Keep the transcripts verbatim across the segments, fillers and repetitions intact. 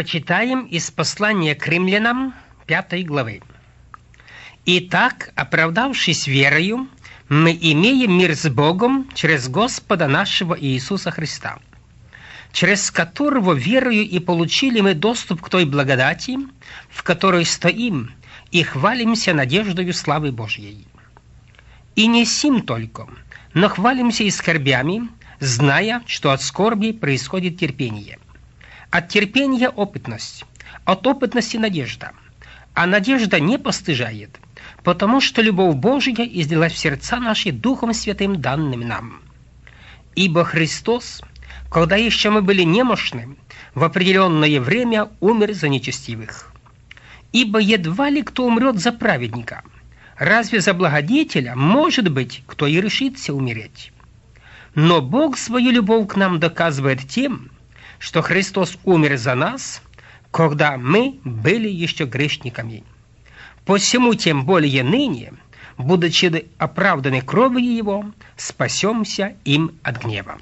Прочитаем из послания к римлянам пятой главы. «Итак, оправдавшись верою, мы имеем мир с Богом через Господа нашего Иисуса Христа, через которого верою и получили мы доступ к той благодати, в которой стоим, и хвалимся надеждою славы Божьей. И не сим только, но хвалимся и скорбями, зная, что от скорби происходит терпение, от терпения опытность, от опытности надежда, а надежда не постыжает, потому что любовь Божия излилась в сердца наши Духом Святым, данным нам. Ибо Христос, когда еще мы были немощны, в определенное время умер за нечестивых. Ибо едва ли кто умрет за праведника, разве за благодетеля, может быть, кто и решится умереть. Но Бог свою любовь к нам доказывает тем, что Христос умер за нас, когда мы были еще грешниками. Посему тем более ныне, будучи оправданы кровью Его, спасемся им от гнева».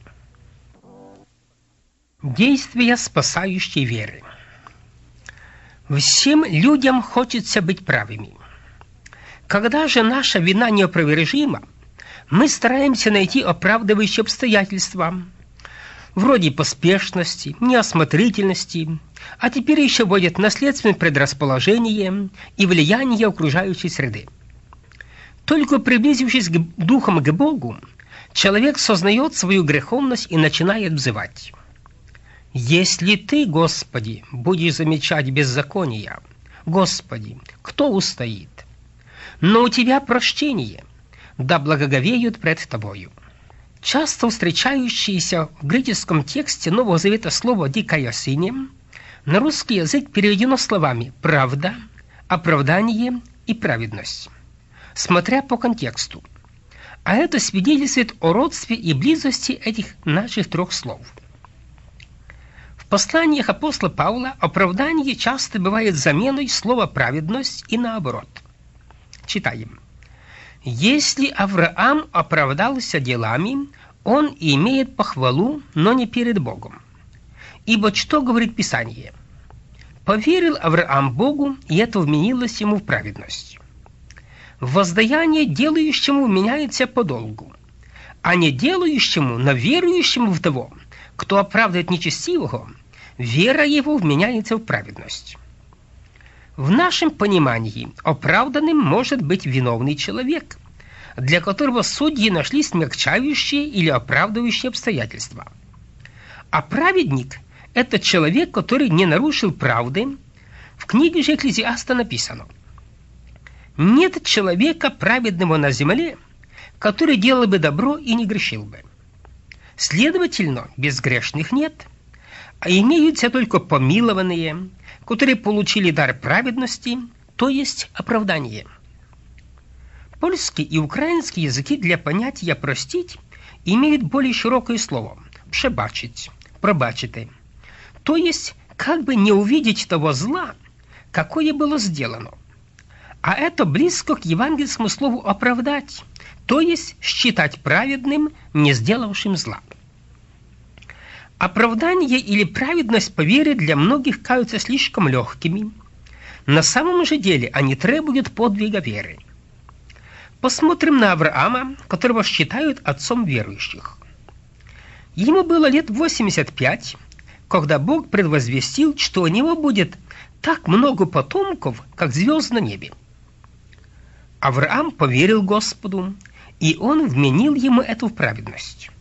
Действия спасающей веры. Всем людям хочется быть правыми. Когда же наша вина неопровержима, мы стараемся найти оправдывающие обстоятельства, вроде поспешности, неосмотрительности, а теперь еще вводят наследственное предрасположение и влияние окружающей среды. Только приблизившись к духом к Богу, человек сознает свою греховность и начинает взывать: «Если Ты, Господи, будешь замечать беззакония, Господи, кто устоит? Но у Тебя прощение, да благоговеют пред Тобою». Часто встречающееся в греческом тексте Нового Завета слово «дикаясине» на русский язык переведено словами «правда», «оправдание» и «праведность», смотря по контексту. А это свидетельствует о родстве и близости этих наших трех слов. В посланиях апостола Павла оправдание часто бывает заменой слова «праведность» и наоборот. Читаем. «Если Авраам оправдался делами, он имеет похвалу, но не перед Богом. Ибо что говорит Писание? Поверил Авраам Богу, и это вменилось ему в праведность. Воздаяние делающему вменяется по долгу, а не делающему, но верующему в того, кто оправдывает нечестивого, вера его вменяется в праведность». В нашем понимании оправданным может быть виновный человек, для которого судьи нашли смягчающие или оправдывающие обстоятельства. А праведник – это человек, который не нарушил правды. В книге же Экклезиаста написано: «Нет человека праведного на земле, который делал бы добро и не грешил бы». Следовательно, безгрешных нет, а имеются только помилованные, которые получили дар праведности, то есть оправдание. Польский и украинский языки для понятия «простить» имеют более широкое слово «przebачить», «пробачити», то есть как бы не увидеть того зла, какое было сделано. А это близко к евангельскому слову «оправдать», то есть считать праведным, не сделавшим зла. Оправдание или праведность по вере для многих кажутся слишком легкими. На самом же деле они требуют подвига веры. Посмотрим на Авраама, которого считают отцом верующих. Ему было лет восемьдесят пять, когда Бог предвозвестил, что у него будет так много потомков, как звезд на небе. Авраам поверил Господу, и он вменил ему эту в праведность.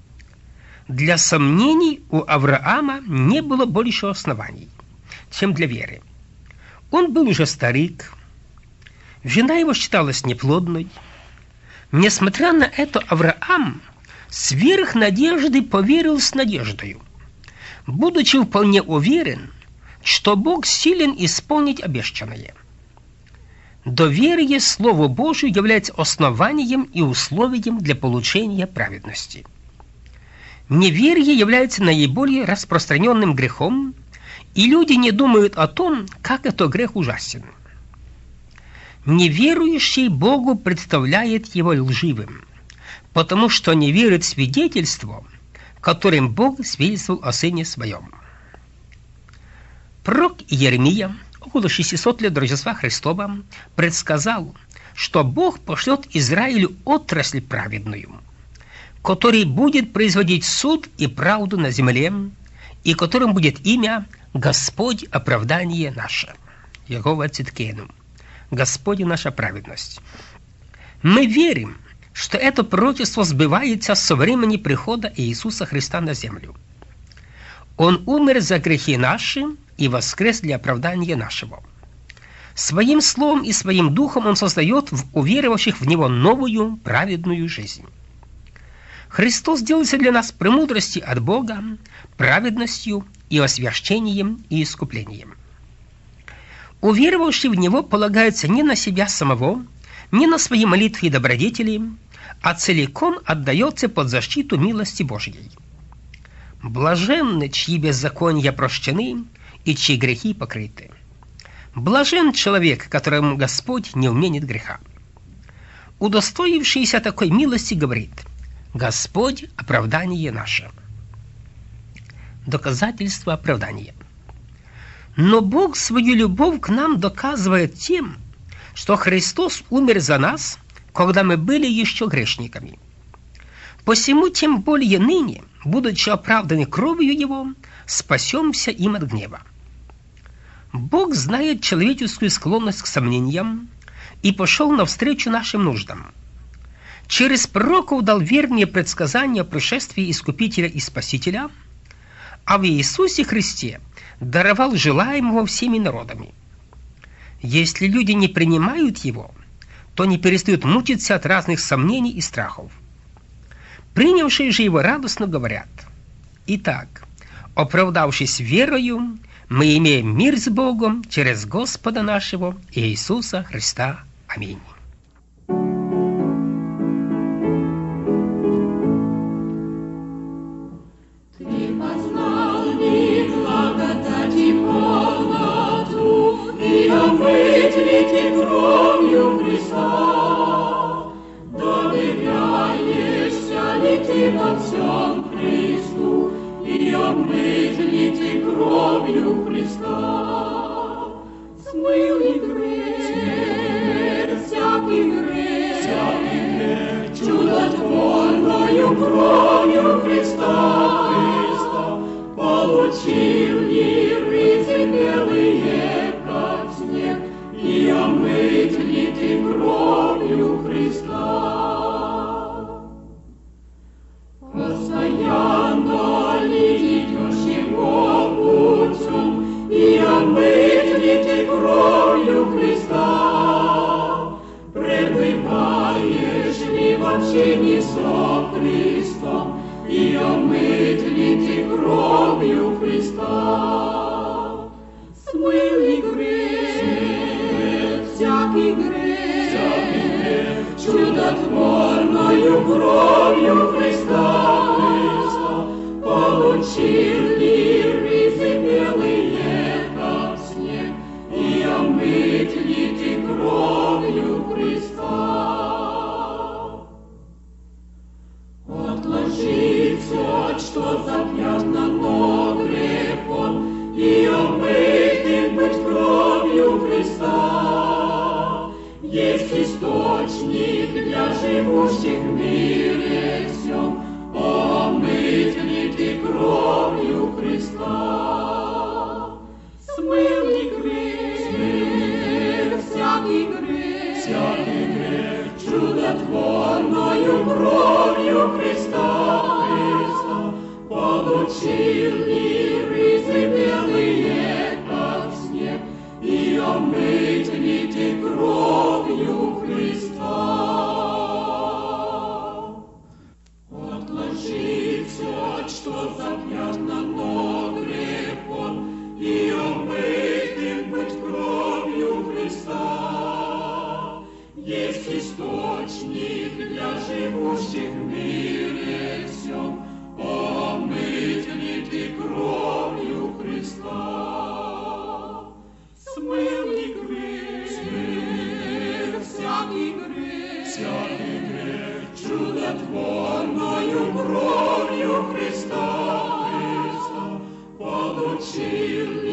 Для сомнений у Авраама не было больше оснований, чем для веры. Он был уже старик, жена его считалась неплодной. Несмотря на это, Авраам сверх надежды поверил с надеждою, будучи вполне уверен, что Бог силен исполнить обещанное. Доверие Слову Божию является основанием и условием для получения праведности. Неверие является наиболее распространенным грехом, и люди не думают о том, как этот грех ужасен. Неверующий Богу представляет его лживым, потому что не верит в свидетельство, которым Бог свидетельствовал о Сыне Своем. Пророк Иеремия около шестисот лет до Рождества Христова предсказал, что Бог пошлет Израилю отрасль праведную, который будет производить суд и правду на земле, и которым будет имя Господь оправдание наше. Егова Циткейну. Господь наша праведность. Мы верим, что это пророчество сбывается со времени прихода Иисуса Христа на землю. Он умер за грехи наши и воскрес для оправдания нашего. Своим словом и своим духом Он создает в уверовавших в Него новую праведную жизнь. Христос делается для нас премудростью от Бога, праведностью и освящением и искуплением. Уверовавший в Него полагается не на себя самого, не на свои молитвы и добродетели, а целиком отдается под защиту милости Божьей. Блаженны, чьи беззакония прощены и чьи грехи покрыты. Блажен человек, которому Господь не уменит греха. Удостоившийся такой милости говорит: Господь оправдание наше. Доказательство оправдания. Но Бог свою любовь к нам доказывает тем, что Христос умер за нас, когда мы были еще грешниками. Посему тем более ныне, будучи оправданы кровью Его, спасемся им от гнева. Бог знает человеческую склонность к сомнениям и пошел навстречу нашим нуждам. Через пророков дал верные предсказания о пришествии Искупителя и Спасителя, а в Иисусе Христе даровал желаемого всеми народами. Если люди не принимают Его, то не перестают мучиться от разных сомнений и страхов. Принявшие же Его радостно говорят: «Итак, оправдавшись верою, мы имеем мир с Богом через Господа нашего Иисуса Христа. Аминь». Получил